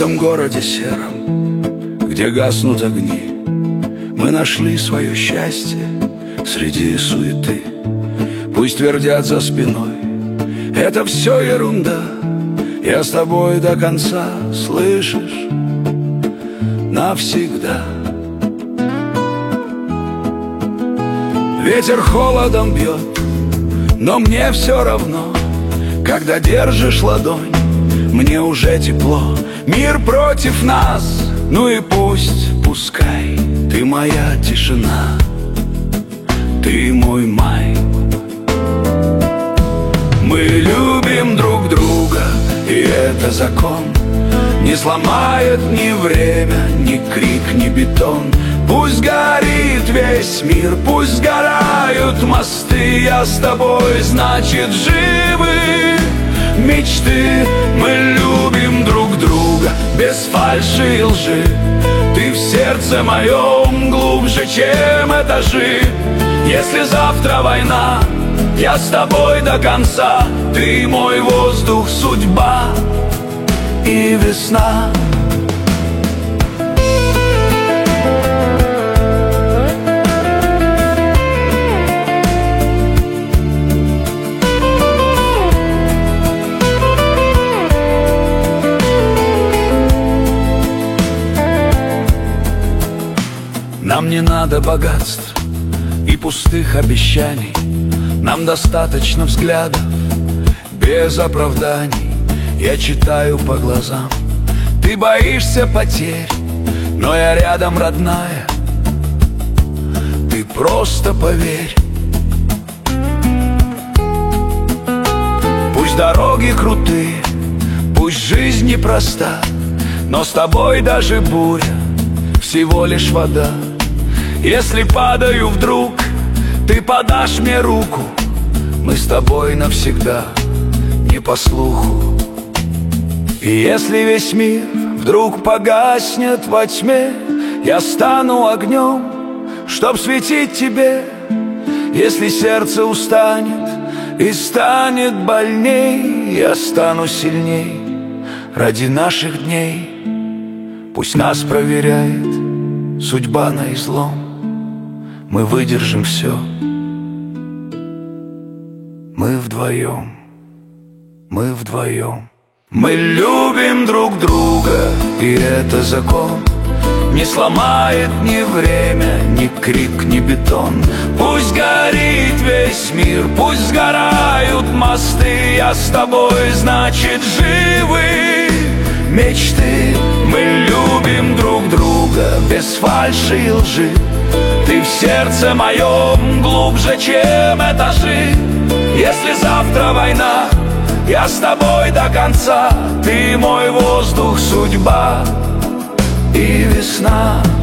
этом городе сером, где гаснут огни, мы нашли свое счастье среди суеты. Пусть твердят за спиной: это все ерунда, я с тобой до конца, слышишь, навсегда. Ветер холодом бьет, но мне все равно. Когда держишь ладонь, мне уже тепло. Мир против нас, ну и пусть, пускай. Ты моя тишина, ты мой май. Мы любим друг друга, и это закон. Не сломает ни время, ни крик, ни бетон. Пусть горит весь мир, пусть сгорают мосты. Я с тобой, значит, живы мечты. Мы любим друг друга без фальши и лжи. Ты в сердце моем глубже, чем этажи. Если завтра война, я с тобой до конца. Ты мой воздух, судьба и весна. Нам не надо богатств и пустых обещаний. Нам достаточно взглядов без оправданий. Я читаю по глазам: ты боишься потерь, но я рядом, родная. Ты просто поверь. Пусть дороги крутые, пусть жизнь непроста, но с тобой даже буря всего лишь вода. Если падаю вдруг, ты подашь мне руку. Мы с тобой навсегда, не по слуху. И если весь мир вдруг погаснет во тьме, я стану огнем, чтоб светить тебе. Если сердце устанет и станет больней, я стану сильней ради наших дней. Пусть нас проверяет судьба на излом, мы выдержим все. Мы вдвоем, мы вдвоем. Мы любим друг друга, и это закон. Не сломает ни время, ни крик, ни бетон. Пусть горит весь мир, пусть сгорают мосты. Я с тобой, значит, живы мечты. Мы любим друг друга без фальши и лжи. Ты в сердце моем глубже, чем этажи. Если завтра война, я с тобой до конца. Ты мой воздух, судьба и весна.